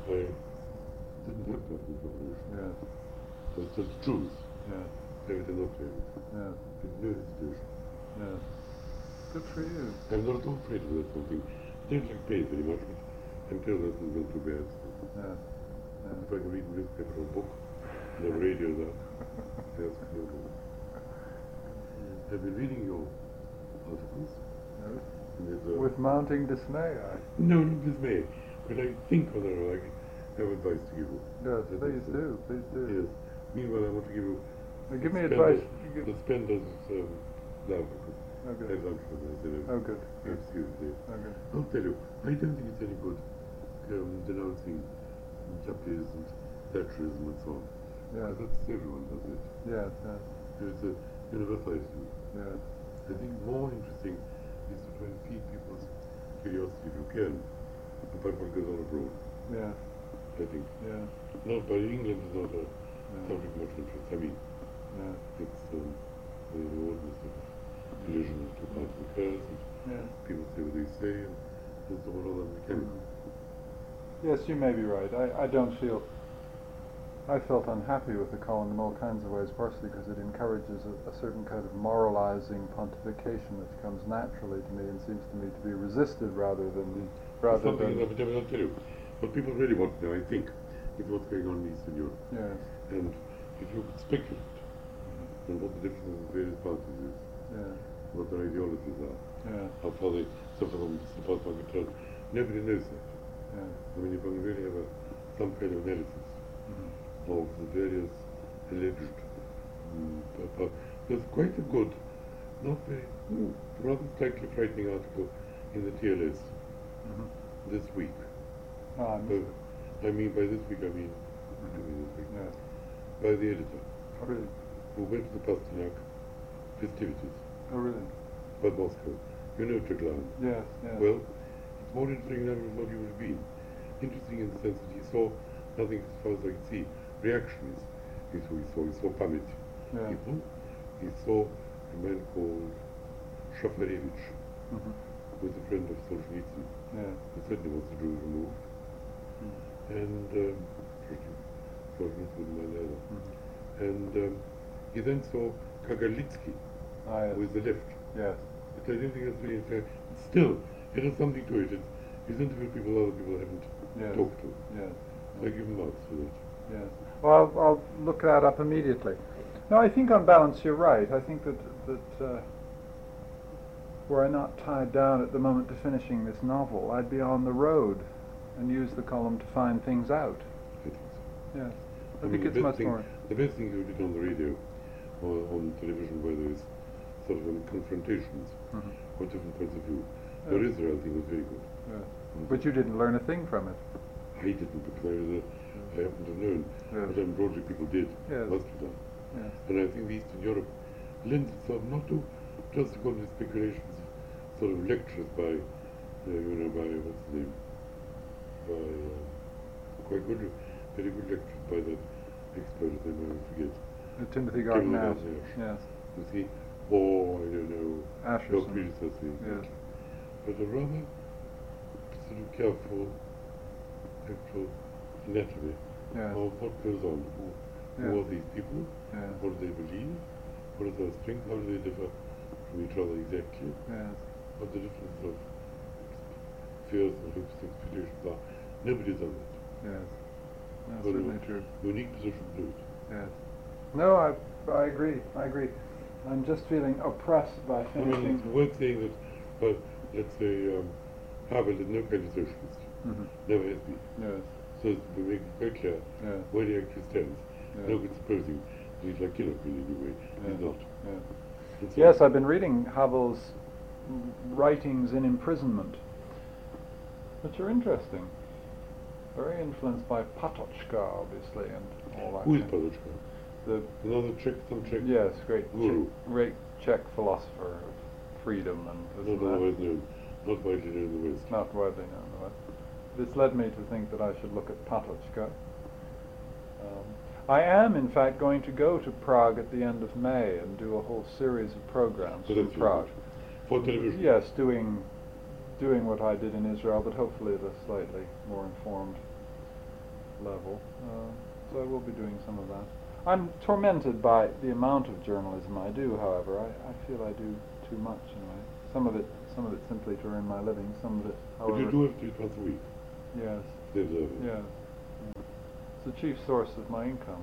I didn't have that information. Yes. But it's just truth. Yes. David enough, David. Yes. Didn't know hesitation. Yes. Good for you. I'm not at all afraid of that something. I don't like pain very much, but I'm told that it's not too bad. Yes. Yes. If I can read a newspaper or a book, and have radio that, that's cool. I've been reading your articles. Yes. With, With mounting dismay, no, not dismay, but I think whether I have advice to give you. Yes, please do, please do. Yes. Meanwhile, I want to give you. Give me advice. The Spender's love. Oh, good. I love it. Oh, good. Excuse me. Oh, good. I'll tell you, I don't think it's any good denouncing Chappies and Thatcherism and so on. Yes. That's everyone does it. Yes, yes. It's a universal issue. Yes. I think more interesting is to try and feed people's curiosity if you can about what goes on abroad. Yes. I think. Yes. Not by England is not a subject of much interest. I mean, Yes. it's the ordinance of collision of two parts occurs and Yes. people say what they say and there's all other mechanical. Yes, you may be right. I don't feel. I felt unhappy with the column in all kinds of ways, partially because it encourages a certain kind of moralizing pontification which comes naturally to me and seems to me to be resisted rather than. I'll tell you, what people really want to know, I think, is what's going on in Eastern Europe. Yes. And if you could speculate on what the differences of various parties is, Yes. what their ideologies are, Yes. how far they suffer from the past one can tell, nobody knows that. Yes. I mean, if one really have some kind of analysis of the various alleged there's quite a good, not very, rather slightly frightening article in the TLS this week. Ah, I missed it. I mean, by this week, I mean this week, Yes. by the editor, Oh, really? who went to the Pasternak festivities Oh, really? by Moscow. You know Triglav. Yes, yes. Well, it's more interesting than what you would have been. Interesting in the sense that he saw nothing as far as I could see. Reactions is who he saw. He saw Pamit Yeah. people. He saw a man called Shafarevich, who was a friend of Solzhenitsyn, Yes. who certainly wants the Jews removed. And Solzhenitsyn was my leader. And he then saw Kagalitsky, Ah, yes. who is the left. Yes. But I don't think that's really fair. Still, it has something to it. He's interviewed people other people haven't Yes. talked to. Yes. So I give him marks for that. Yes. Well, I'll look that up immediately. No, I think on balance you're right. I think that were I not tied down at the moment to finishing this novel, I'd be on the road and use the column to find things out. I think so. Yes. I mean, think it's the much best thing, more. The best thing you did on the radio or on television, where there is sort of confrontations or different points of view. Your Israel thing was very good. Yes. But you didn't learn a thing from it. I didn't, because I happened to have known. Yes. But I'm broadly people did. Yes. Must have done. Yes. And I think Eastern Europe lends itself not to just to go into speculations, sort of lectures by, by what's his name, by quite good, very good lectures by that expert, his name I forget. Timothy Garton Ash. Garton Ash. Yes. You see, or I don't know, Asherson. your predecessor, Yes. but a rather sort of careful, actual anatomy Yes. of what goes on. Who Yes. are these people? Yes. What do they believe? What is their strength? How do they differ from each other exactly? Yes. What the difference of fears and hopes and expectations are? Nobody's done that. Yes. That's Well, certainly true. Unique position to do it. Yes. No, I agree. I agree. I'm just feeling oppressed by I mean, finishing. it's worth saying that, but let's say, Harvard is no kind of socialist. Never has been. Yes. So we make it very clear Yes. where he actually stands. Yes. No good supposing he's like Kinnock in any way. Yes. He's not. Yes. And so Yes, I've been reading Havel's writings in imprisonment, which are interesting. Very influenced by Patočka, obviously, and all that. Who is kind- Patočka? The Another Czech, some Czech? yes, great Guru. Czech philosopher of freedom and this Not and that. otherwise known. Not widely known in the West. Not widely known. But this led me to think that I should look at Patočka. I am, in fact, going to go to Prague at the end of May and do a whole series of programs So from that's Prague. For television? Yes, doing what I did in Israel, but hopefully at a slightly more informed level. So I will be doing some of that. I'm tormented by the amount of journalism I do, however. I feel I do too much in a way. Some of it simply to earn my living, some of it, But however... you do have to do it once a week. Yes. They deserve it. Yes. Yeah. It's the chief source of my income.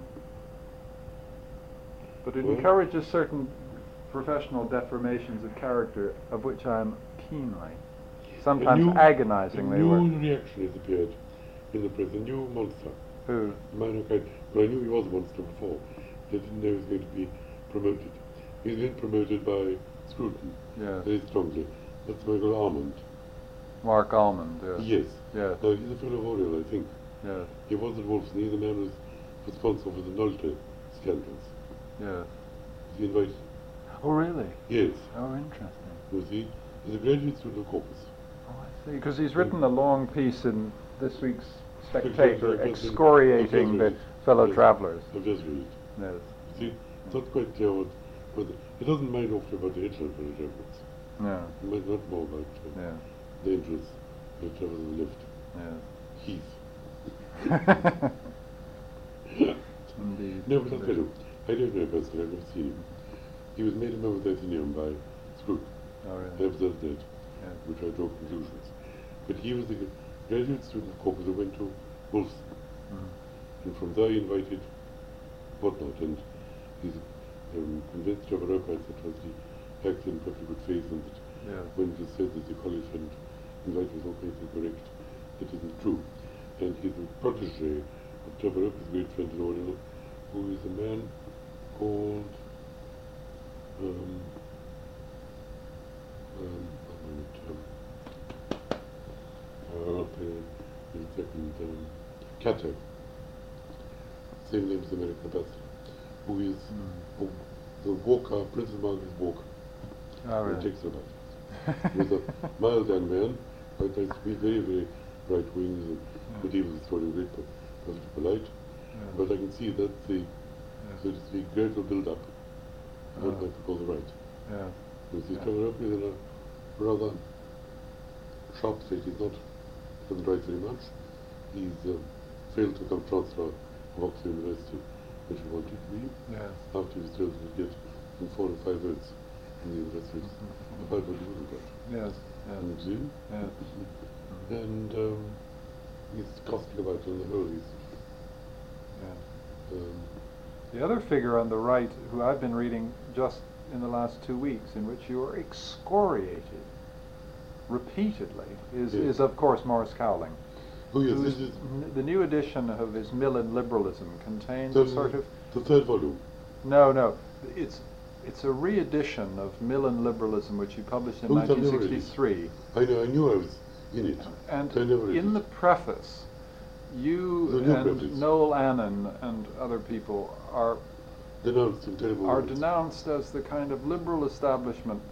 But it Well, encourages certain professional deformations of character, of which I am keenly, sometimes agonizingly A aware. new reaction has appeared in the press, a new monster. Who? Minor kind. Well, I knew he was a monster before. I didn't know he was going to be promoted. He's been promoted by Scruton, Yes. very strongly. That's Michael Almond. Mark Almond, yes. Yes. Yes. He's a fellow of Oriel, I think. Yes. He was at Wolfson. He's the man who was responsible for the Nolte scandals. Yes. Was he invited? Oh, really? Yes. Oh, interesting. Was he? He's a graduate student of Corpus. Oh, I see. Because he's written a long piece in this week's Spectator, Spectator I've just excoriating read the it. fellow Yes. travellers. I've just read it. Yes. See, it's not quite clear whether he doesn't mind awfully about the Hitler fellow travelers. No. He might not more about Yeah. dangerous fellow travelers in the lift. Yes. Indeed. No, but I'll tell you, I don't know personally, I've never seen him. He was made a member of the Athenaeum by Scrooge. Oh, I really? observed that, Yes. which I draw conclusions. But he was a graduate student of Corpus who went to Wolfson. Mm. And from there he invited whatnot, and he's convinced Javaroka, etc., that he acted in perfectly good faith, and that Yes. when it was said that the college had invited was okay and correct, that isn't true. And he's a protege of Javaroka's great friend in Oriel, who is a man called in a second, Cato, same name as the American ambassador, who is the Walker, Princess Margaret's Walker. Oh, It really? takes her back. He was a mild young man, quite nice to be, very, very right wing, and medieval historian, great, perfectly polite. Yeah. But I can see that the, so to speak, gradual build up, what might be called the right. Yeah. Because he's Yeah. coming up with a rather sharp state. He's not, doesn't write very much. He's failed to become Chancellor of Oxford University, which he wanted to be, Yes. after he was told to get from 4 or 5 votes in the university. About what he would have got. Yes. And Yes. see? Yes. And he's costing about on the whole. He's, Yeah. um, The other figure on the right, who I've been reading just in the last 2 weeks, in which you are excoriated repeatedly, is of course Morris Cowling. oh yes, whose this is the new edition of his Mill and Liberalism contains the, a sort of... the third volume. No, it's a re-edition of Mill and Liberalism, which he published in Oh, it's on the 1963. I know, I knew I was in it. And I never read in it. the preface, you The new and preface. Noel Annan and other people are Denounced in terrible words. denounced as the kind of liberal establishment,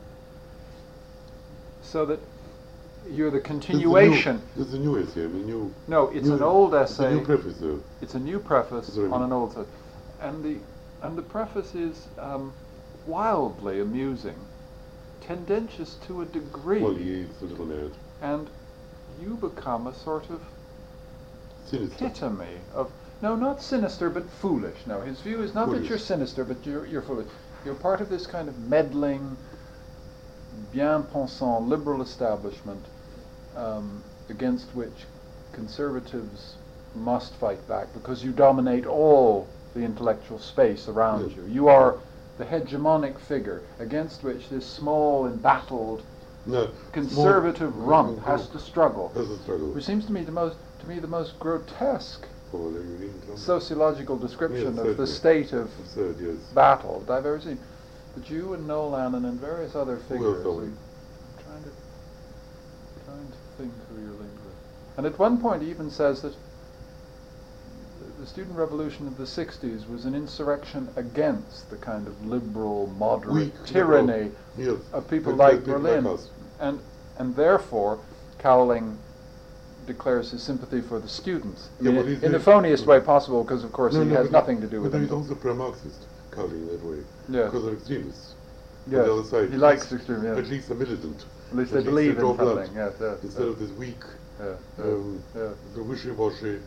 so that you're the continuation. This is a new essay, I mean, new... No, it's new, an old It's essay. a new preface, though. It's a new preface That's what I on mean. an old set, and the preface is wildly amusing, tendentious to a degree, Well, he is a little mad. and you become a sort of Sinister. epitome of, no, not sinister, but foolish. No, his view is not that Foolish. you're sinister, but you're foolish. You're part of this kind of meddling, bien-pensant liberal establishment against which conservatives must fight back, because you dominate all the intellectual space around Yes. you. You are the hegemonic figure against which this small, embattled, No, conservative rump has to struggle. Has to struggle. Which seems to me the most grotesque Oh, there you read it. sociological description Yes, of the certainly. state of Absurd, yes. battle that I've ever seen. But you and Noel Annan and various other figures, Noel? I'm trying to think who you're linked with. And at one point he even says that the student revolution of the 60s was an insurrection against the kind of liberal, moderate Weak, tyranny Yes. of people And like people Berlin. like us. And therefore, Cowling declares his sympathy for the students. I Yeah, mean, well, he's in the very- phoniest way possible, because of course he has but nothing to do with but them. he's also pro-Marxist, Cowling, in that way. Yeah. Because they're extremists. Yes, On the other side, he at likes least- extreme, yes. At least a militant. At least At they believe draw in blood, something. Yes, yes, Instead yes. of this weak, Yeah, yeah, um, yeah. the wishy-washy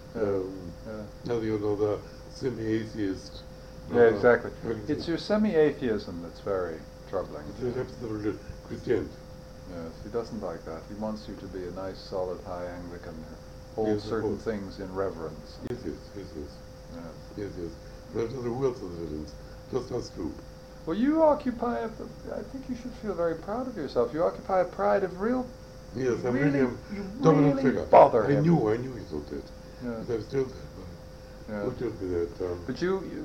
Now you know the semi-atheist. Yeah, exactly. Against It's your semi-atheism that's very troubling. It's absolutely Christianity. Yes, he doesn't like that. He wants you to be a nice, solid, high Anglican, hold Yes, of certain course. things in reverence. Yes, yes. Yes. Yes, yes. But the will of the citizens, just us two. Well, you occupy, I think you should feel very proud of yourself. You occupy a pride of real, Yes, I'm really, really you dominant really figure. bother I him. knew he thought that. Yeah. But I'm still there. Yeah. Who told me that? But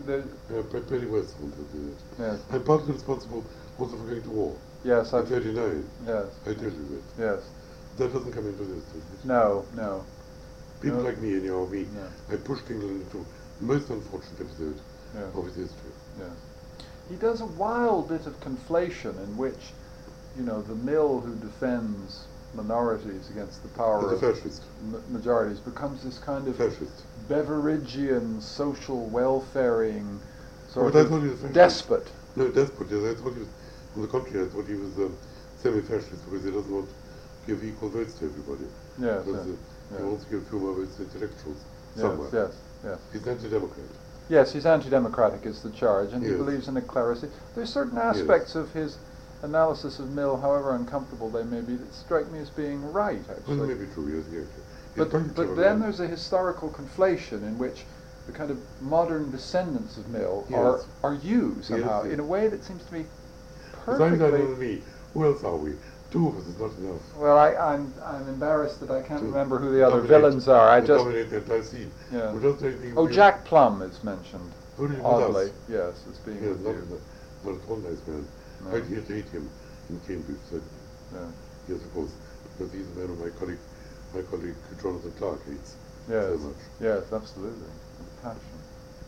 Perry Westphal told me that. yes, I'm partly responsible also for going to war. yes, In 39, yes, I tell you that. yes. That doesn't come into this, does it? No. People No. like me, me, No. I pushed England into the most unfortunate episode Yeah. of its history. Yes. He does a wild bit of conflation in which, the mill who defends minorities against the power As a of fascist. majorities becomes this kind of Fascist. Beveragian, social welfaring sort But I thought he was of fascist. despot. No, despot, yes. I thought he was, on the contrary, I thought he was semi-fascist because he doesn't want to give equal votes to everybody. Yes, Because yes, he wants to give 2 more votes to intellectuals somewhere. yes. He's anti-democrat. Yes, he's anti-democratic is the charge, and he Yes. believes in eclairacy. There's certain aspects of his analysis of Mill, however uncomfortable they may be, that strike me as being right, Well, actually. that may be true, yes, yes. But then there's a historical conflation in which the kind of modern descendants of Mill Yes. are you somehow, Yes. in a way that seems to be Besides that perfectly... and me, who else are we? 2 of us is not enough. Well, I'm embarrassed that I can't To remember who the other dominate- villains are. to dominate the entire scene. Yeah. We don't say anything Oh, about- Jack Plum is mentioned, Who did he put oddly. us? Yes, as being Yes, with not, you. not at all nice man. No. I did hate him in Cambridge, certainly. Yeah. Yes, of course, because he's a man of my colleague Jonathan Clark hates Yes, so much. yes, absolutely. With passion.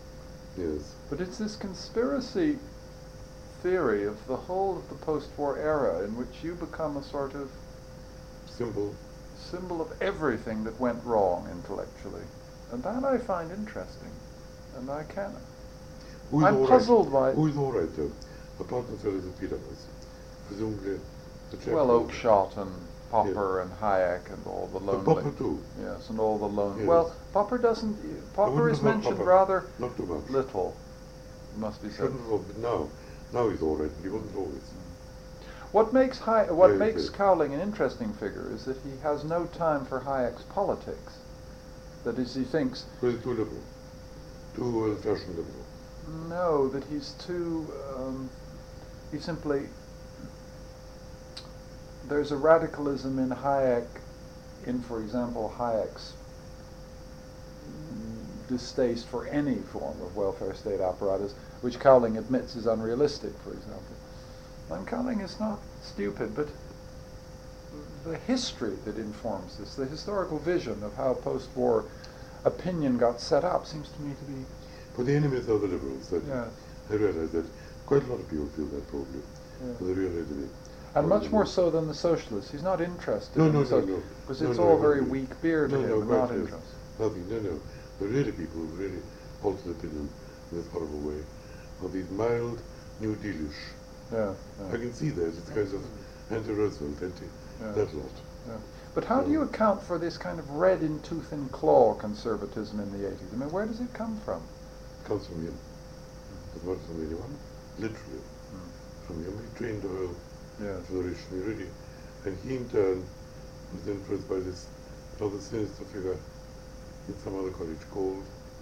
Yes. But it's this conspiracy theory of the whole of the post-war era in which you become a sort of Simple. symbol of everything that went wrong intellectually. And that I find interesting. And I can't... Who is I'm all right? puzzled by... Who is all right, though? Apart from fellows of Peter was. Presumably the chap. Well, Oakeshott and Popper and Hayek and all the But lonely... Popper too. Yes, and all the lonely... Yes. Well, Popper doesn't... Popper wouldn't is have thought mentioned Popper. rather Not too much. little, must be said. Shouldn't have, but now he's all right, but he wasn't always. What makes Very makes good. Cowling an interesting figure is that he has no time for Hayek's politics. That is, he thinks, But he's too liberal. Too old-fashioned liberal. no, that he's too, he simply, there's a radicalism in Hayek, in, for example, Hayek's distaste for any form of welfare state apparatus, which Cowling admits is unrealistic, for example. And Cowling is not stupid, but the history that informs this, the historical vision of how post-war opinion got set up, seems to me to be... For the enemies of the liberals, certainly. Yes. I realize that quite a lot of people feel that probably. Yeah. For the real enemy. And much more so than the socialists. He's not interested No, in no, the no, socialists, no. because No, it's no, all I very agree. weak beer to No, him, no, and quite not yes. interested. Nothing, no. The really people who really altered opinion in this horrible way are these mild, New Dealish. Yeah, I can see that. It's kind of anti-Roosevelt, that lot. yeah. But how do you account for this kind of red in tooth and claw conservatism in the 80s? I mean, where does it come from? It comes from him. As much as from anyone. Literally. From him. He trained the whole Yes. generation, really. And he in turn was influenced by this rather sinister figure in some other college called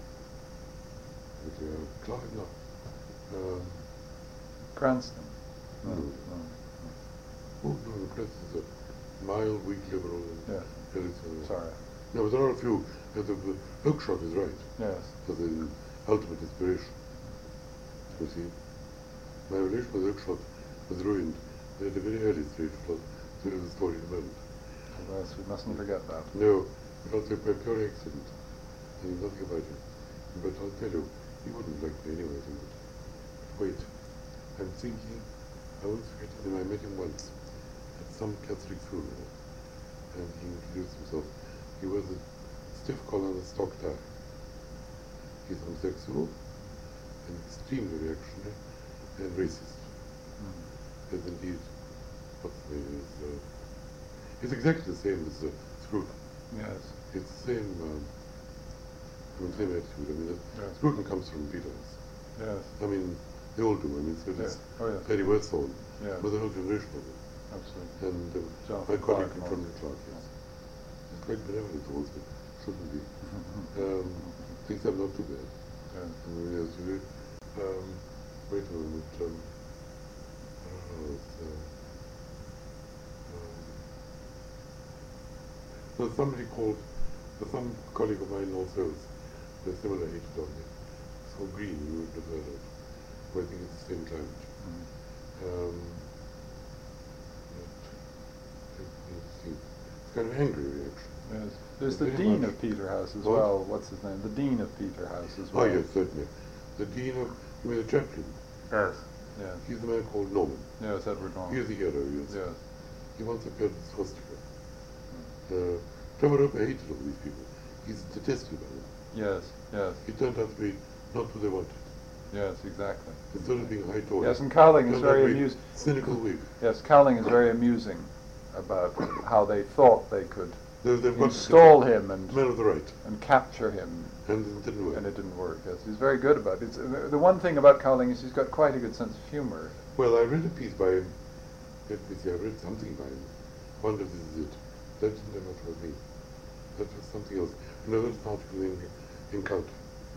Clark, no. Cranston. No. Oh, no, the press is a mild, weak liberal. And Yeah. Sorry. No, but there are a few. The Oakeshott is right. Yes. For the ultimate inspiration. You see, my relation with Oakeshott was ruined at the very early stage. So it was a story in the moment. Yes, we mustn't forget that. No, but also by pure accident. I knew nothing about him. But I'll tell you, he wouldn't like me anyway, he would. Wait, I'm thinking, I won't forget him. I met him once at some Catholic funeral, and he introduced himself. He was a stiff collar and a stock tie. He's homosexual, and extremely reactionary, and racist. As indeed, what's his name is, he's exactly the same as Scruton. Yes. It's the same the same attitude. I mean, Yes. Scruton comes from Peterhouse. Yes. I mean, they all do. I mean, so Yes. it's Oh yes. Perry Worthorn, Yes. with the whole generation of them. Absolutely. And Jonathan my colleague Clark from also. Clark, yes. He's quite benevolent towards me. Shouldn't be. Mhm. Things are not too bad. Yes. I mean, yes, wait a moment. So somebody called, some colleague of mine also has a similar hatred on me. So Green, you would have heard of, who I think it's the same climate. Mhm. It's kind of angry reaction. Yes. There's the Very Dean much. of Peterhouse as What? well. What's his name? The Dean of Peterhouse as well. Oh yes, certainly. The Dean of, you mean the chaplain? Yes. Yes. He's the man called Norman. Yes, Edward Norman. He is a hero, yes. Yes. He once appeared as swastika. Trevor Roper hated all these people. He's detested by them. Yes. Yes. He turned out to be not who they wanted. Yes. Exactly. Instead of being a high Tory. Yes, and Cowling is turned out very to be amusing. cynical Whig. Yes, Cowling is very amusing about how they thought they could They've got install him and men of the right, capture him, and it didn't work. and it didn't work. Yes, he's very good about it. The one thing about Cowling is he's got quite a good sense of humor. Well, I read a piece by him. Let me see, I read something by him. I wonder if this is it. That didn't have much with me. That was something else. Another article in Encounter,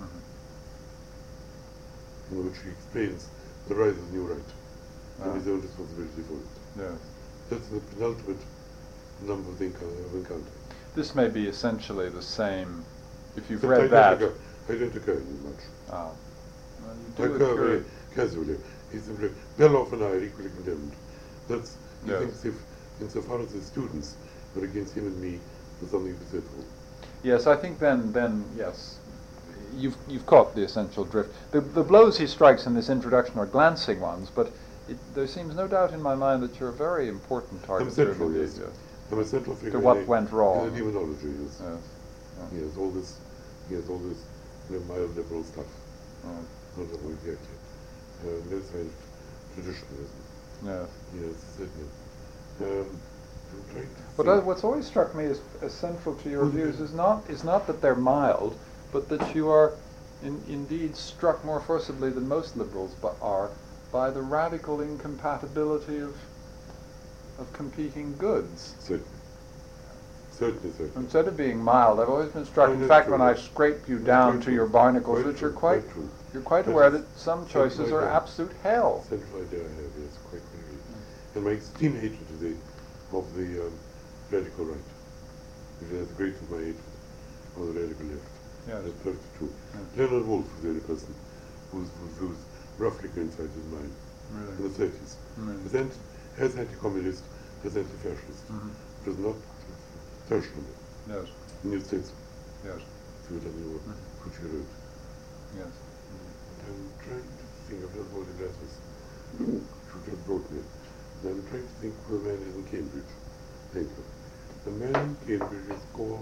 in which he explains the rise of the New Right and his own responsibility for it. Yes. That's the penultimate number of Encounter. This may be essentially the same. If you've Except read that, I don't occur in much. well, I you do occur occur. very casually. He's simply, Beloff and I are equally condemned. That's, he Yes. thinks if, insofar as the students were against him and me, there's something to be said for. Yes, I think then yes, you've caught the essential drift. The blows he strikes in this introduction are glancing ones, but there seems no doubt in my mind that you're a very important target. I'm central, indeed, yes. I'm a central figure To what in went wrong. in the demonology, yes. Yes. He has all this, mild liberal stuff. Oh, Not exactly. No sign of traditionalism. yes. Yes, certainly. I'm trying to But think. what's always struck me as central to your views is not that they're mild, but that you are indeed struck more forcibly than most liberals are by the radical incompatibility of competing goods. Certainly. Instead of being mild, I've always been struck. Oh, In that's fact, true, when I yes. scrape you That's down quite to true. your barnacles, Quite that you're true, quite quite true. you're quite That aware is that some central choices are idea. absolute hell. Central idea I have, yes, quite clearly. And my extreme hatred of the radical right. It has great of my hatred of the radical left. Yes. That's perfectly true. Yes. Leonard Woolf was the only person who's roughly coincided with mine in the 30s. Really? As anti-communist, as anti-fascist. It was not fashionable. Yes. New Statesman. Yes. So we don't know what she wrote. Yes. I'm trying to think of all the letters who just brought me. And I'm trying to think who a man is in Cambridge. Thank you. The man in Cambridge is called...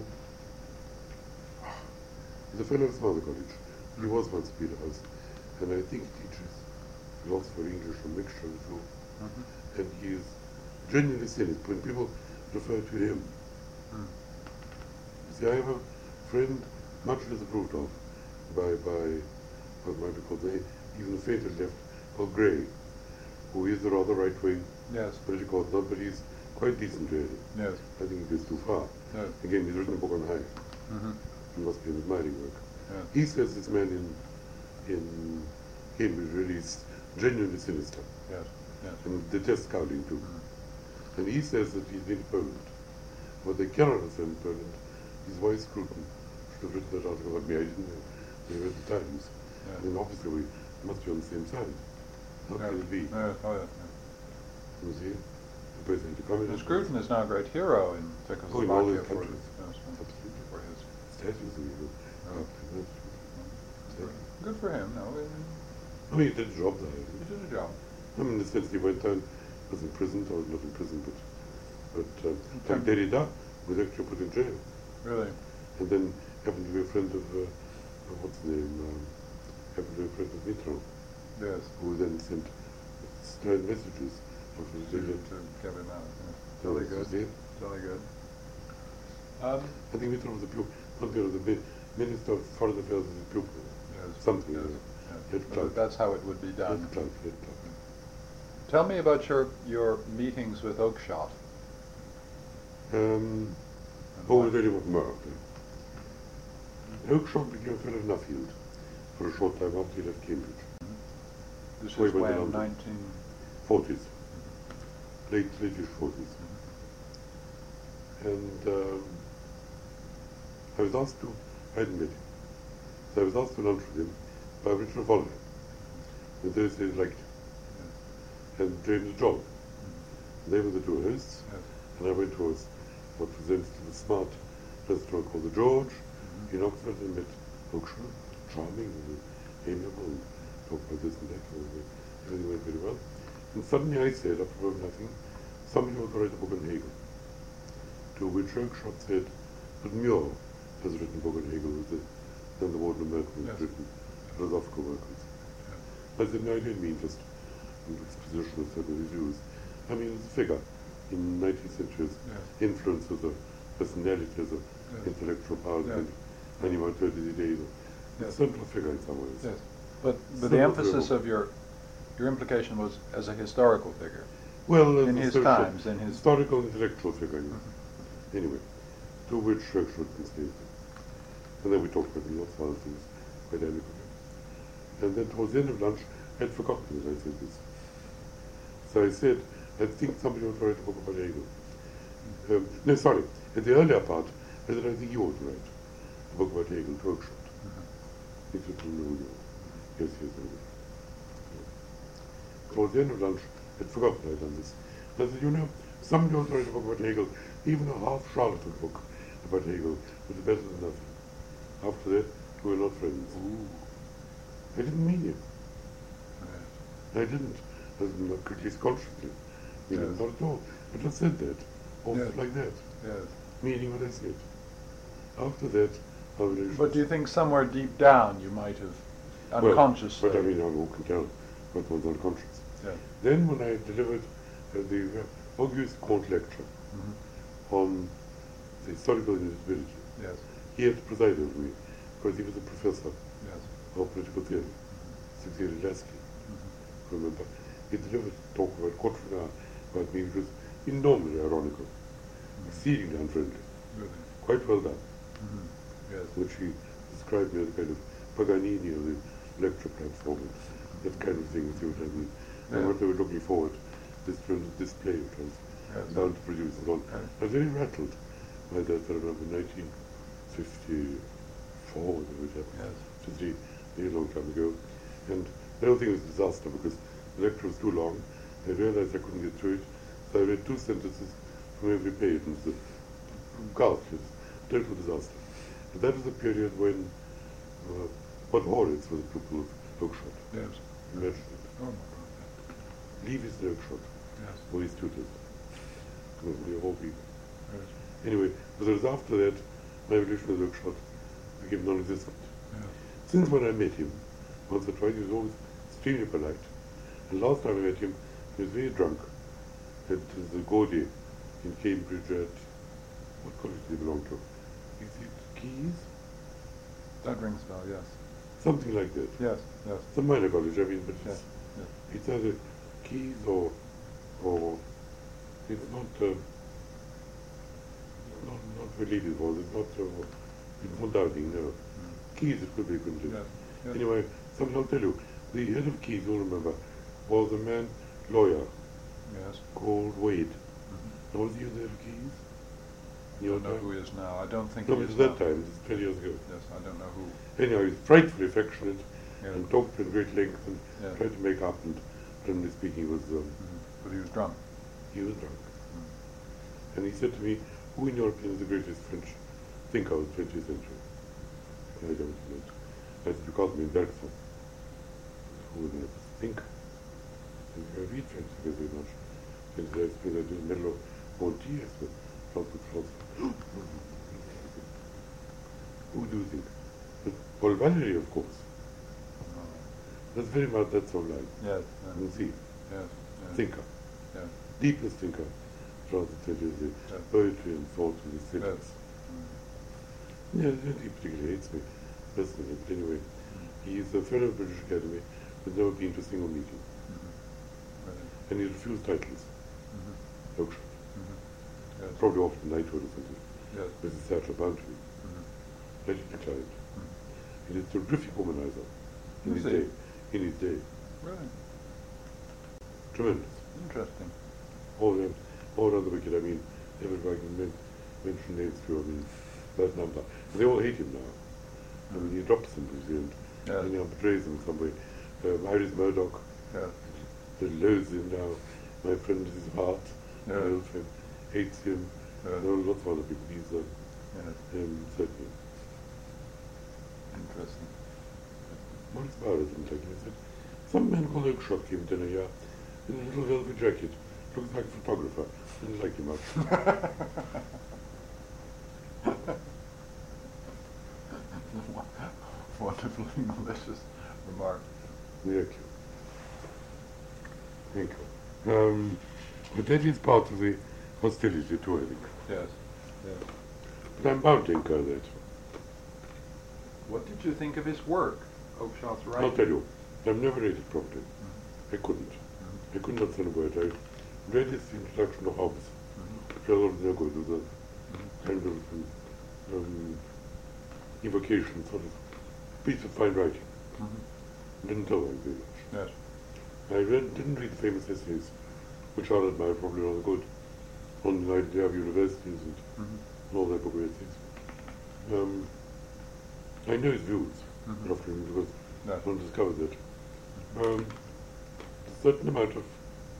He's a fellow of some other college. He was once Peterhouse. And I think he teaches philosophy, English, a mixture of the two. And he is genuinely cynical. When people refer to him, you see, I have a friend much disapproved of by what might be called even the fated left, called Gray, who is a rather right-wing Yes. political author, but he's quite decent really. Yes. I think he goes too far. Yes. Again, he's written a book on Hayek. Mm-hmm. It must be an admiring work. Yes. He says this man in Cambridge really is genuinely sinister Yes. Yes. and detests Cowling too. And he says that he's been to Poland. What they cannot understand in Poland is why Scruton should have written that article about me. I didn't know. They read the Times. Yes. And obviously we must be on the same side. How Yes. can it be? Yes. Oh, yes. You see? Both Yes. anti-communist. Scruton is now a great hero in Oh, in all Czechoslovakia these for countries. his, yes, Absolutely. for his. Statues and you Oh. know. Good for him. No, I mean, he did a job there. he did a job. I mean, in the sense he went down, was imprisoned, or not imprisoned, but like Okay. Derrida was actually put in jail. Really. And then happened to be a friend of what's his name? Happened to be a friend of Mitterrand, Yes. who then sent stern messages after the jail. To get him out. Yes. Jolly good. Jolly good. I think Mitterrand was one of the Minister of Foreign Affairs is a pupil. Yes. Something Yes. like that. Yes. Head clerk. That's how it would be done. Head clerk, head clerk. Tell me about your meetings with Oakeshott. Over there in America. Oakeshott became a fellow of Nuffield for a short time after he left Cambridge. This So he is went to when, London. 19... 40s. Late 40s. And I was asked to, I hadn't met him, so I was asked to lunch with him by Richard Volley. And those days liked him. And James John. They were the two hosts, and I went to what presents to the smart restaurant called the George in Oxford and met Oakeshott, charming and amiable, and talked about this and that, and everything went very well. And suddenly I said, apropos of nothing, somebody ought to write a book on Hegel. To which Oakeshott said, but Muir has written a book on Hegel, then the Warden of Merton has written philosophical works. I said, no, I didn't mean just an exposition of certain reviews. I mean, as a figure in 19th century's influences of personalities of intellectual powers and animal days. A central figure in some ways. Yes. But the emphasis of your implication was as a historical figure. Well, in his times, in his historical intellectual figure. Anyway, to which Oakeshott conceived. And then we talked about lots of other things quite amicably. And then towards the end of lunch, I'd forgotten that I said this. So I said, I think somebody ought to write a book about Hegel. No, sorry. In the earlier part, I said, I think you ought to write a book about Hegel to Oakeshott. He said, no, no. Yes, yes, I will. Towards the end of lunch, I'd forgotten I'd done this. And I said, you know, somebody ought to write a book about Hegel. Even a half charlatan book about Hegel was better than nothing. After that, we were not friends. I didn't mean it. I didn't. At least consciously. Not at all. I just said that. Like that. Meaning what I said. After that, our relationship... But do you think somewhere deep down you might have unconsciously... But I mean, who can tell what was unconscious? Then when I delivered the Auguste Comte lecture on the historical invisibility, he had to preside over me because he was a professor of political theory, succeeded Lasky. Remember, he delivered a talk about a quarter of an hour about me, which was enormously ironical, exceedingly unfriendly, quite well done, which he described me as a kind of Paganini of the lecture platform, that kind of thing, see what I mean, and what they were looking forward to this play which I was bound to produce and so on. I was very rattled by that, I remember, 1954, whatever, 53, a long time ago, and the whole thing was a disaster because the lecture was too long. I realized I couldn't get through it, so I read 2 sentences from every page, and it was a garbage, total disaster. And that was a period when Von Horitz was a pupil of Oakeshott. Imagine it. Leavis de Oakeshott, were his tutors. We were all people. Anyway, but it was after that my relation with Oakeshott became non-existent. Since when I met him, once or twice, he was always extremely polite. And last time I met him, he was very drunk at the Gaudier in Cambridge at, what college did he belong to? Is it Keys? That rings a bell, yes. Something like that. Yes. It's a minor college, I mean, but it's either Keys or it's not really it was, it's not Downing, no. Keys it could be, couldn't it? Anyway, something I'll tell you, the head of Keys, you'll remember, was a man, lawyer, called Wade. Now, was he the head of Keys? I don't know who he is now. I don't think no, he it is was that now. time, it's 20 years ago. Yes, I don't know who. Anyhow, he was frightfully affectionate and talked at great length and tried to make up, and generally speaking, was... But he was drunk. He was drunk. And he said to me, who in your opinion is the greatest French thinker of the 20th century? I don't know. I said, you called me Bergson. Who was that? Thinker. I read French very much. And I explained I do the middle of Montier, but France. Who do you think? But Paul Valéry, of course. That's very much that sort of line. You see. Thinker. Deepest thinker throughout the 20th century. Poetry and thought and aesthetics. Yeah, he particularly hates me personally, but anyway, he's a fellow of the British Academy who's never been to a single meeting. Right. And he refused titles. Oakeshott. Yes. Probably often knighthood or something. Yes. This is Satchel Bounty. Let it declined. He is a terrific womanizer in Is his he? day. In his day. Really? Tremendous. Interesting. All around the wicked, I mean, everybody can mention names through, I mean, that number. And they all hate him now. I mean, he drops them, and Yes. he now betrays them in some way. Iris Murdoch, Yes. that loathes him now. My friend is his heart. My Yes. old friend hates him. Yes. There are lots of other people. He's Yes. certainly. Interesting. Once Barrow didn't like him. He said, some man called Oakeshott came dinner here in a little velvet jacket. Looks like a photographer. Didn't like him much. Wonderfully malicious remark. Thank you. Thank you. But that is part of the hostility too, I think. Yes. Yes. But I'm bound to incur that. What did you think of his work? Oakeshott's writing? I'll tell you, I've never read it properly. I couldn't. I couldn't understand a word. I read his introduction to Hobbes, which I thought was good. It was a kind of evocation, sort of piece of fine writing. Didn't tell me very much. Yes. I didn't read the famous essays, which are admired, probably rather good, on the idea of universities and all that book of essays. I know his views, often because Yes. one discovers that. A certain amount of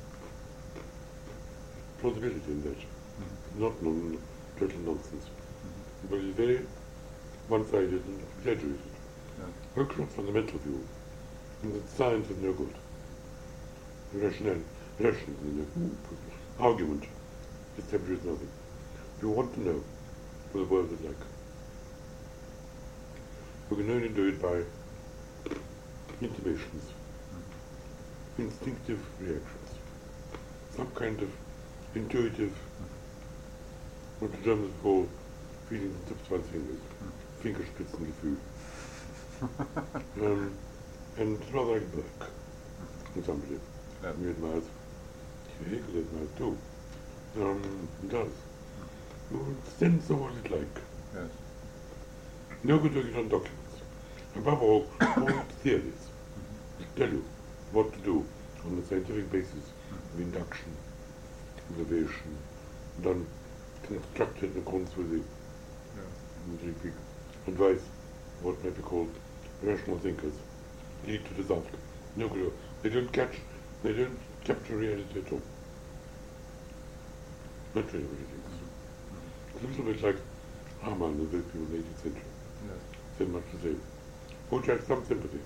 plausibility in that, not total nonsense, but it's very one-sided and exaggerated. Yes. Oakeshott's fundamental view is that science is no good. Rational argument establishes nothing. You want to know what the world is like. You can only do it by intimations, instinctive reactions, some kind of intuitive, what the Germans call feeling the tips of one's fingers, Fingerspitzengefühl. And it's rather like Burke, in somebody. He admires, Hegel admires too. He does. You sense of what it's like. Yes. No good doing it on documents. Above all theories that tell you what to do on the scientific basis of induction, observation, done, constructed in accordance with the advice, what might be called rational thinkers, lead to disaster. No good. They don't capture reality at all. Not really things. It's a little bit like Hamann and those people in the 18th century. Yes. Said much the same. Which has some sympathy.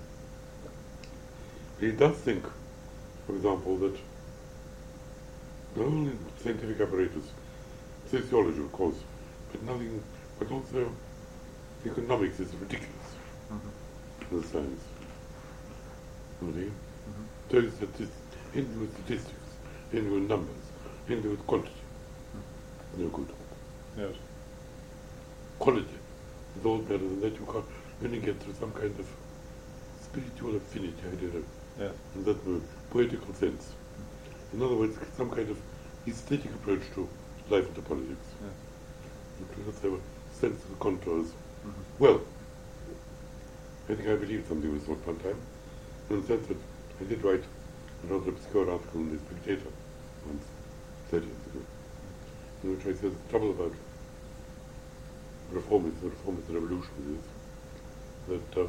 He does think, for example, that not only scientific apparatus, sociology of course, but also economics is ridiculous as a science. Okay? So it's into with statistics, into with numbers, into with quantity. No good. Yes. Quality is all better than that. You can't only get through some kind of spiritual affinity, I don't know, Yes. in that poetical sense. In other words, some kind of aesthetic approach to life and to politics. Yes. And to have a sense of the contours. Well, I think I believed something was at one time, in the sense that I did write a rather obscure article in the Spectator once, 30 years ago, in which I said the trouble about reformists and revolutionists is that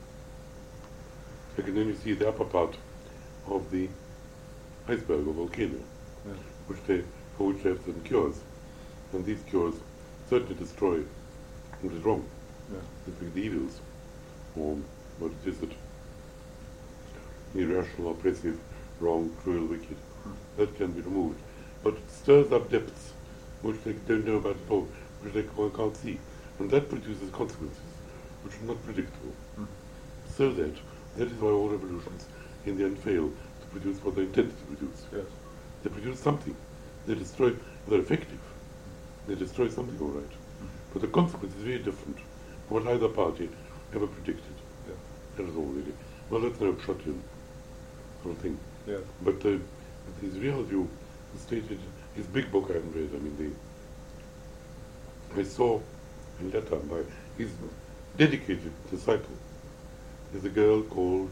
I can only see the upper part of the iceberg or volcano, Yes. for which they have certain cures, and these cures certainly destroy what is wrong, Yes. the evils, or what it is that irrational, oppressive, wrong, cruel, wicked, that can be removed. But it stirs up depths which they don't know about at all, which they can't see, and that produces consequences which are not predictable. So that is why all revolutions in the end fail to produce what they intended to produce. Yes. They produce something. They destroy, they're effective. They destroy something all right. But the consequence is very different what either party ever predicted. Yeah. That is all really. Well, that's an Oakeshottian sort of thing. Yeah. But his real view is stated, his big book I haven't read, I mean, I saw in letter by his dedicated disciple is a girl called,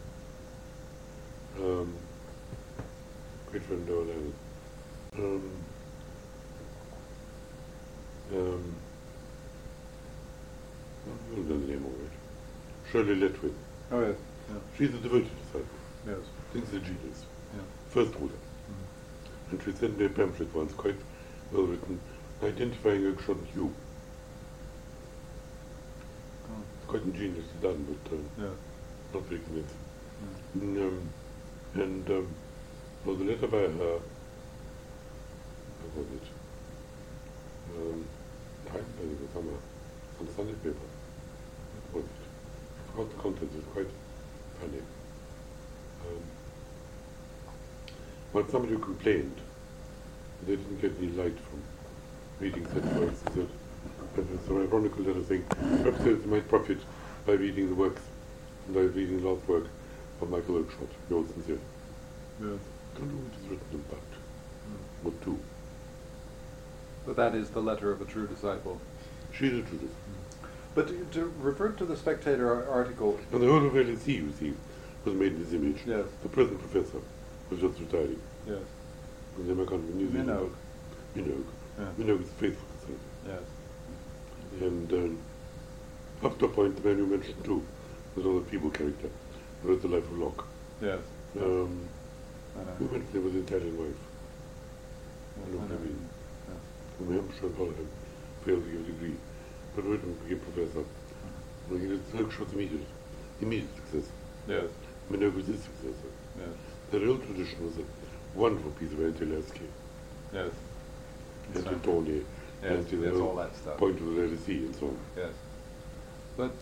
great friend of ours, I don't know the name of it. Shirley Letwin. Oh yes. Yeah. She's a devoted disciple. Yes. Thinks a genius. Yeah. First order. And she sent me a pamphlet once, quite well written, identifying Oakeshott Hugh. Oh. It's quite ingeniously done, but Yeah. not very convincing. Yeah. Well, the letter by her, what was it? Times, I think, or some Sunday paper. What was it? I forgot the contents, it was quite funny. But somebody who complained they didn't get any light from reading such works. He said, but it's an ironical little thing. Perhaps they might profit by reading the works, and by reading the last work of Michael Oakeshott, yours sincere. Yes. I don't know what it's written about. What to? But that is the letter of a true disciple. She's a Judith. But to revert to the Spectator article... And the whole of LSE, you see, was made in his image. Yes. The present professor was just retiring. Yes. From the American New Zealand. Minogue. Minogue. Yeah. Minogue is a faithful son. Yes. And up to a point, the man you mentioned too, was another feeble character, who wrote The Life of Locke. Yes. Who mentioned there was an Italian wife. I know what I mean. From Hampshire and Holland, failed to give a degree, but written became professor. Well, he did Oakeshott's immediate success. Yes. Minogue was his successor. Yes. The real tradition was a wonderful piece of anti-Lasky, Yes. anti-Tony, Yes, anti the yes, whole all that stuff. point of the LSE and so on. Yes. But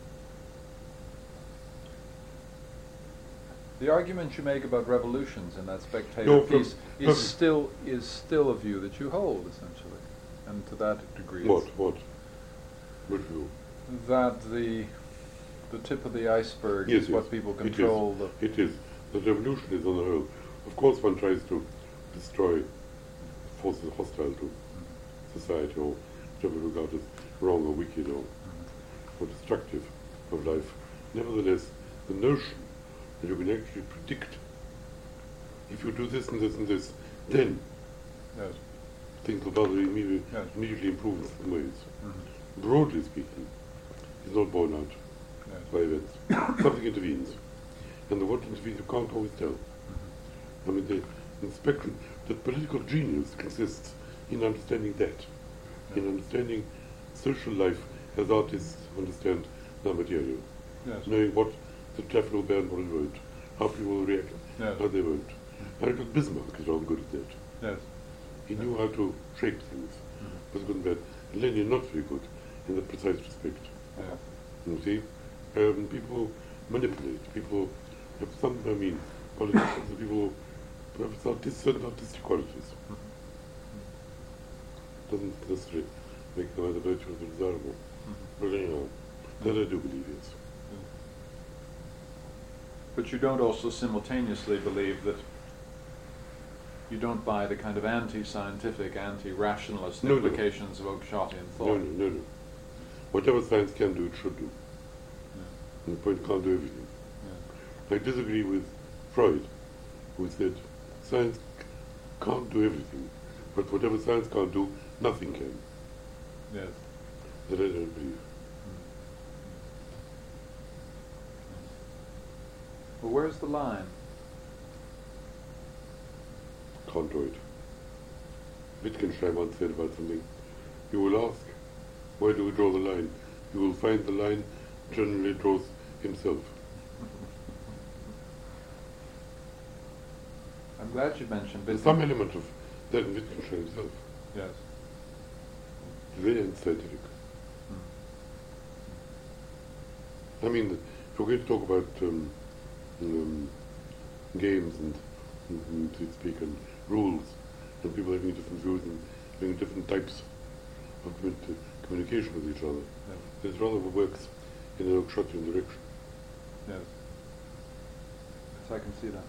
the argument you make about revolutions in that Spectator No, piece from- is still a view that you hold, essentially, and to that degree. What view? That the tip of the iceberg Yes, is what yes. people It control. is. It is. The revolution is on the whole. Of course, one tries to destroy forces hostile to society or whatever you regard as wrong or wicked or destructive of life. Nevertheless, the notion that you can actually predict if you do this and this and this, then Yes. things will rather immediately improve in some ways. Broadly speaking, is not borne out Yes. by events. Something intervenes. And the what intervenes you can't always tell. I mean, the spectrum, the political genius consists in understanding that, in understanding social life as artists understand the material, Yes. knowing what the traffic will bear and what it won't, how people will react, Yes. how they won't. Michael Bismarck is rather good at that. Yes. He knew how to shape things, was good and bad. Lenin not very good in the precise respect. Yes. You see, people manipulate. People have some. I mean, politicians and people who have certain artistic qualities. Doesn't necessarily make them either virtuous or desirable. But anyhow, that I do believe is. But you don't also simultaneously believe that you don't buy the kind of anti-scientific, anti-rationalist No, no. implications of Oakeshottian thought. No. Whatever science can do, it should do. Yeah. And the point can't do everything. Yeah. I disagree with Freud, who said science can't do everything, but whatever science can't do, nothing can. Yes. That I don't believe. Well, where's the line? Can't do it. Wittgenstein once said about something, you will ask, where do we draw the line? You will find the line generally draws himself. I'm glad you mentioned There's Wittgenstein. some element of that in Wittgenstein himself. Yes. Very unscientific. I mean, if we're going to talk about games and so to speak, and rules, and people having different views and having different types of communication with each other. Yes. It rather works in an Oakeshottian direction. Yes. Yes, I can see that.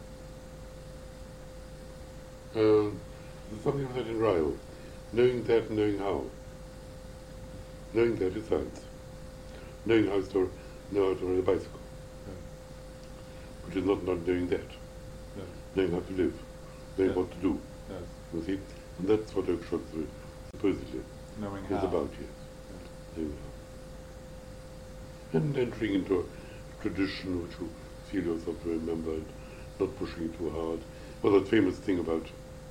There's something of that in Ryle. Knowing that, knowing how. Knowing that is science. Knowing how to know how to ride a bicycle. Yes. Which is not knowing that. Yes. Knowing how to live. Knowing Yes. what to do. Yes. You see? And that's what Oakeshott supposedly Knowing is how. about, yes. Knowing how. And entering into a tradition which you feel yourself to remember and not pushing it too hard. Well, that famous thing about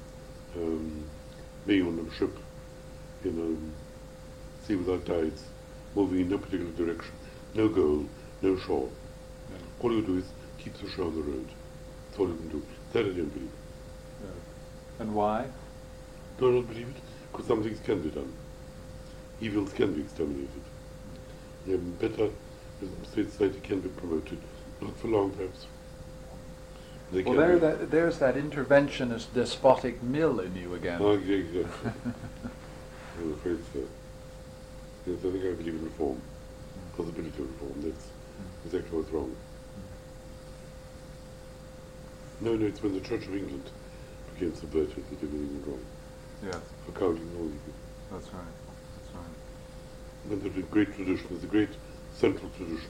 being on a ship in a sea without tides, moving in no particular direction, no goal, no shore. Yes. All you do is keep the show on the road. That's all you can do. That I don't believe. Yes. And why? Do I not believe it? Because some things can be done. Evils can be exterminated. Better society can be promoted. Not for long, perhaps. They Well, can be. there's that interventionist despotic mill in you again. Oh, yeah, exactly. I'm afraid so. Yes, I think I believe in reform. Possibility of reform. That's exactly what's wrong. No, it's when the Church of England became subverted that everything went wrong. Yes, For Cowley and all these things. that's right. That's right. And the great tradition is a great central tradition.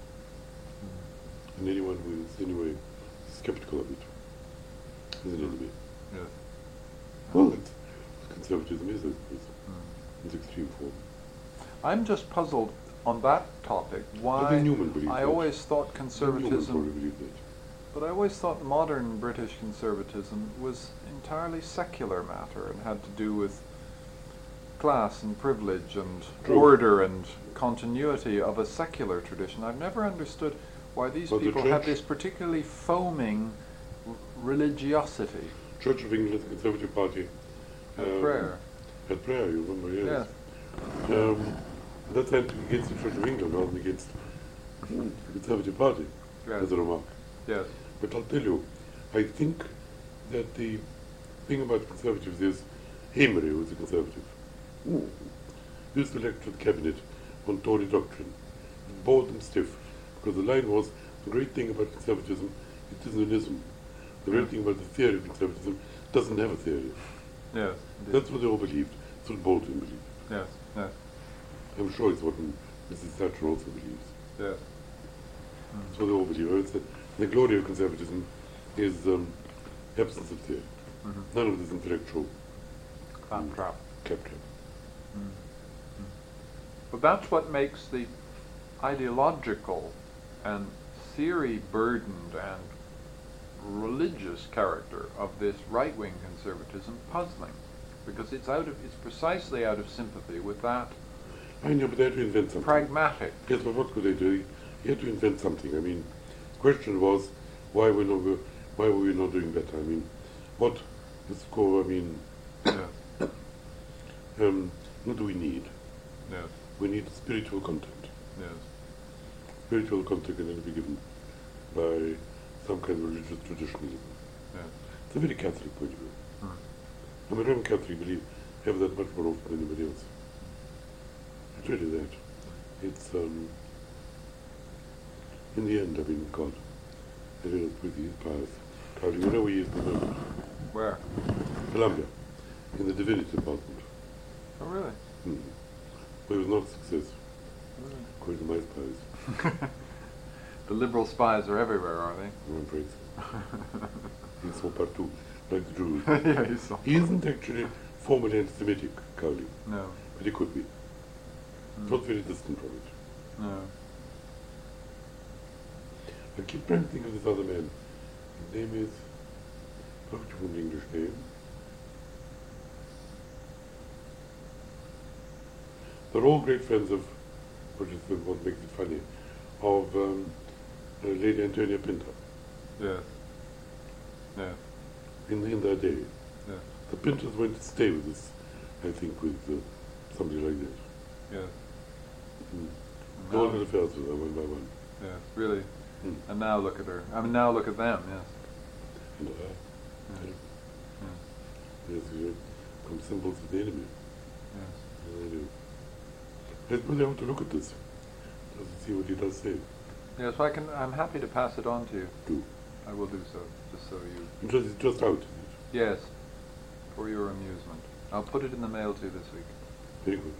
And anyone who is in any way skeptical of it is an enemy. Yes. Well, that's what conservatism is, I suppose, in its extreme form. I'm just puzzled on that topic. Why? I think Newman believed I that. always thought Newman conservatism, probably believed that. but I always thought modern British conservatism was entirely secular matter and had to do with class and privilege and True. order and continuity of a secular tradition. I've never understood why these But the people have church- this particularly foaming religiosity Church of England, the Conservative Party. at prayer. At prayer, you remember, yes. Yes. That's against the Church of England rather than against the Conservative Party, Yes. as a remark. Yes. But I'll tell you, I think that the thing about conservatives is Hemery was a conservative. Used to lecture the cabinet on Tory doctrine. It bored them stiff, because the line was, the great thing about conservatism it isn't an ism. The great thing about the theory of conservatism doesn't have a theory. Yes. Indeed. That's what they all believed. That's what Baldwin believed. Yes. Yes. I'm sure it's what Mrs. Thatcher also believes. Yes. That's what they all believe. I would say the glory of conservatism is absence of theory. None of this intellectual Claptrap. claptrap. But that's what makes the ideological and theory-burdened and religious character of this right-wing conservatism puzzling, because it's precisely out of sympathy with that I know, but they had to invent something. pragmatic. Yes, but what could they do? You had to invent something. I mean, the question was, why were we not doing better? I mean, what is called, I mean, Yes. what do we need? Yes. We need spiritual content. Yes. Spiritual content can only be given by some kind of religious traditionalism. Yes. It's a very Catholic point of view. I'm a Roman Catholic, believe, have that much more often than anybody else. It's really that. It's, in the end, I mean, God, I don't know with his pious. Cowley, you know where he is at the moment? Where? Columbia, in the divinity department. Oh, really? But he was not a success, according to my spies. The liberal spies are everywhere, are they? I'm afraid so. He's so partout, like the Jews. Yeah, you saw. He isn't actually formally anti-Semitic, Cowley, No. but he could be. Not very distant from it. No. I keep trying to think of this other man. His name is, what's your English name? They're all great friends of, which is what makes it funny, of Lady Antonia Pinter Yes. Yes. in their day. Yes. The Pinters went to stay with us, I think, with somebody like that. Yes. They all had affairs with her one by one. Yes. Really. Mm. And now look at her. I mean, now look at them. Yes. And Yes. yes, become symbols of the enemy. Yes. Yeah, they do. I suppose I want to look at this, just to see what he does say. Yes, I'm happy to pass it on to you. Do. I will do so, just so you... It's just out, is it? Yes, for your amusement. I'll put it in the mail to you this week. Very good.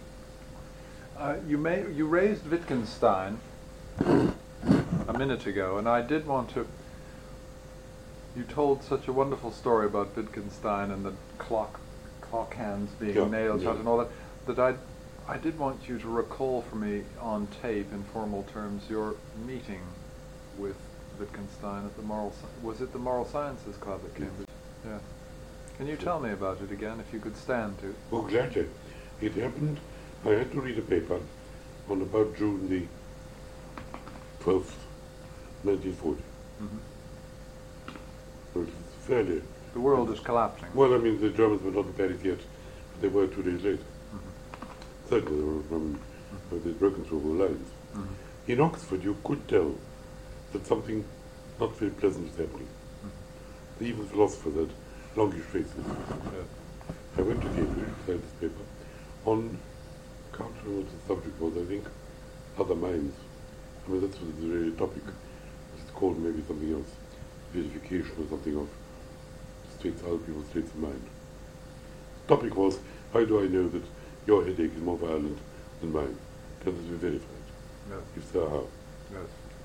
You raised Wittgenstein a minute ago, and I did want to... You told such a wonderful story about Wittgenstein and the clock hands being nailed shut and all that, that I did want you to recall for me on tape, in formal terms, your meeting with Wittgenstein at the was it the Moral Sciences Club at Cambridge? Yeah. Can you tell me about it again, if you could stand to? Oh, gladly. It happened, I had to read a paper on about June the 12th, 1940. Mm-hmm. So it's fairly... The world is collapsing. Well, I mean, the Germans were not in Paris yet, but they were 2 days later. Mm-hmm. Certainly, they were from, they'd broken through all lines. Mm-hmm. In Oxford, you could tell that something not very pleasant was happening. Mm-hmm. Even philosophers had longish faces. Yeah. I went to Cambridge, read this paper, on account of what the subject was, I think, other minds. I mean, that's what the really topic. It's called maybe something else, verification or something of states, other people's states of mind. The topic was, how do I know that your headache is more violent than mine? Can this be verified? Yes. If so, how? Yes.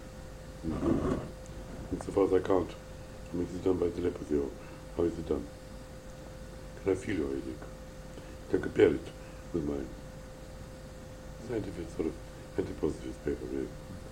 And so far as I can't, I mean, is it done by telepathy or how is it done? Can I feel your headache? Can I compare it with mine? Scientific sort of anti-positivist paper, really.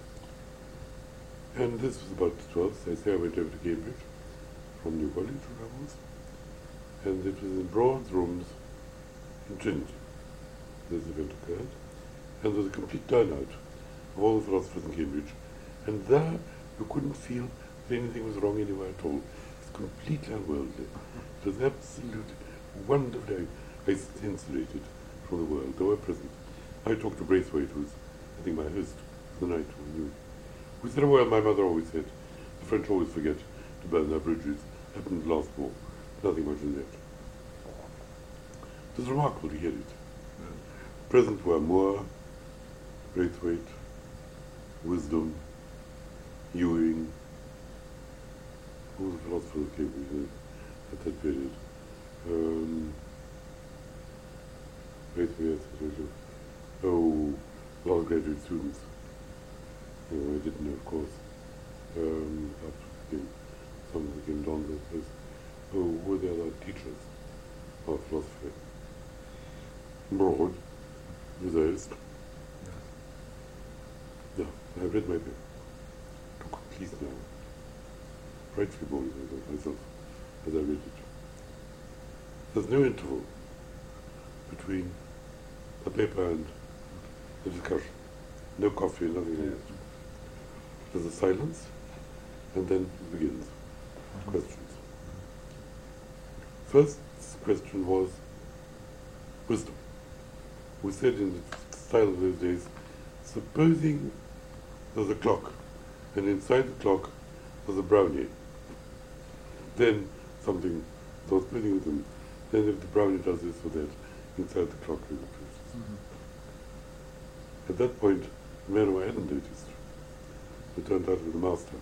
And this was about the 12th. I say I went over to Cambridge from New College, where I was, and it was in Broad's rooms in Trinity. This event occurred, and there was a complete turnout of all the philosophers in Cambridge, and there you couldn't feel that anything was wrong anywhere at all. It's completely unworldly. It was absolutely wonderfully insulated from the world. They were present. I talked to Braithwaite, who was, I think, my host the night we knew. We said, well, my mother always said, the French always forget to burn their bridges. Happened in the last war. Nothing much in left. It was remarkable to hear it. Present were Moore, Braithwaite, Wisdom, Ewing, who was the philosopher of Cambridge at that period. Braithwaite, a lot of graduate students. I didn't know, of course. After some of them came down this place. Who were the other teachers of philosophy? Broad, Reservist. Yeah, I read my book. Took at least now. Frightfully bored myself as I read it. There's no interval between the paper and the discussion. No coffee, nothing like that. There's a silence, and then it begins. Questions. First question was Wisdom, who said in the style of those days, supposing there's a clock, and inside the clock there's a brownie, then something, so supposing with them, then if the brownie does this or that, inside the clock is a process. At that point, the man who I hadn't noticed, who turned out to be the master,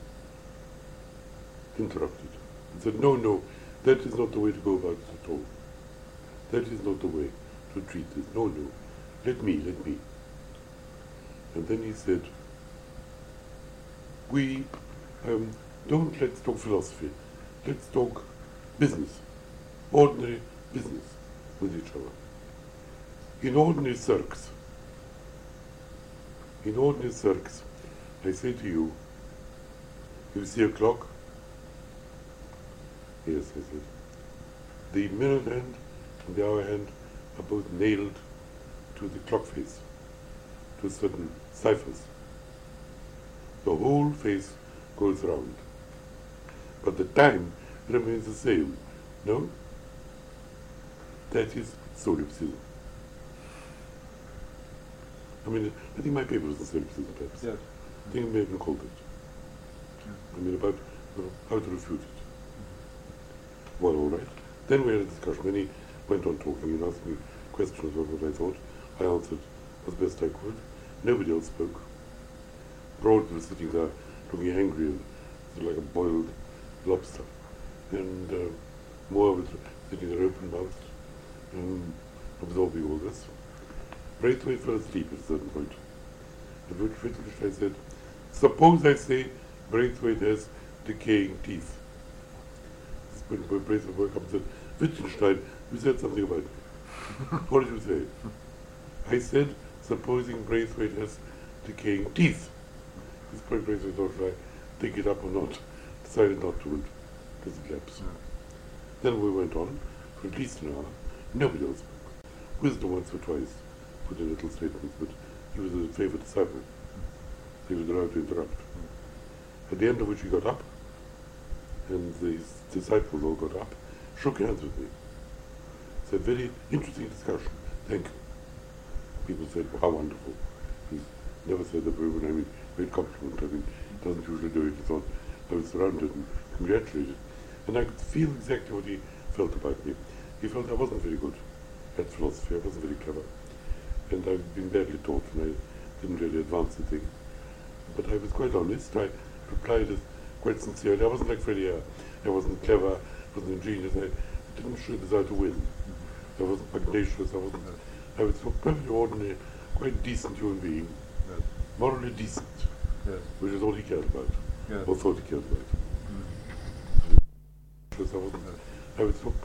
interrupted and said, no, that is not the way to go about it at all. That is not the way to treat this. No, let me. And then he said, let's talk philosophy. Let's talk business, ordinary business with each other. In ordinary circs, I say to you, you see a clock? Yes, I said. The minute hand and the hour hand are both nailed to the clock face, to certain ciphers. The whole face goes round, but the time remains the same. No? That is solipsism. I mean, I think my paper was on solipsism, perhaps. Yes. I think it may have been called it. I mean, about how to refute it. Well, all right. Then we had a discussion. When he went on talking and asked me questions about what I thought, I answered as best I could. Nobody else spoke. Broad was sitting there looking angry and sort of like a boiled lobster. And Moore was sitting there open-mouthed and absorbing all this. Braithwaite fell asleep at a certain point. At which Wittgenstein said, suppose I say Braithwaite has decaying teeth. When Braithwaite woke up and said, Wittgenstein, you said something about me. What did you say? I said, supposing Braithwaite has decaying teeth. This point Braithwaite thought, should I take it up or not? Decided not to, and doesn't lapse. Then we went on for at least an hour. Nobody else spoke. Wisdom once or twice put in little statements, but he was a favourite disciple. He was allowed to interrupt. At the end of which he got up, and the disciples all got up, shook hands with me. Said, very interesting discussion. Thank you. People said, well, how wonderful. He's never said that we were having great compliment. I mean, he doesn't usually do it. He thought I was surrounded and congratulated. And I could feel exactly what he felt about me. He felt I wasn't very good at philosophy. I wasn't very clever. And I've been badly taught, and I didn't really advance the thing. But I was quite honest. I replied as quite sincerely. I wasn't like Freddie Eyre. I wasn't clever, I wasn't ingenious. I didn't show a desire to win. I wasn't pugnacious. I was a perfectly ordinary, quite decent human being. Yes. Morally decent, Yes. which is all he cared about, Yes. or thought he cared about. I was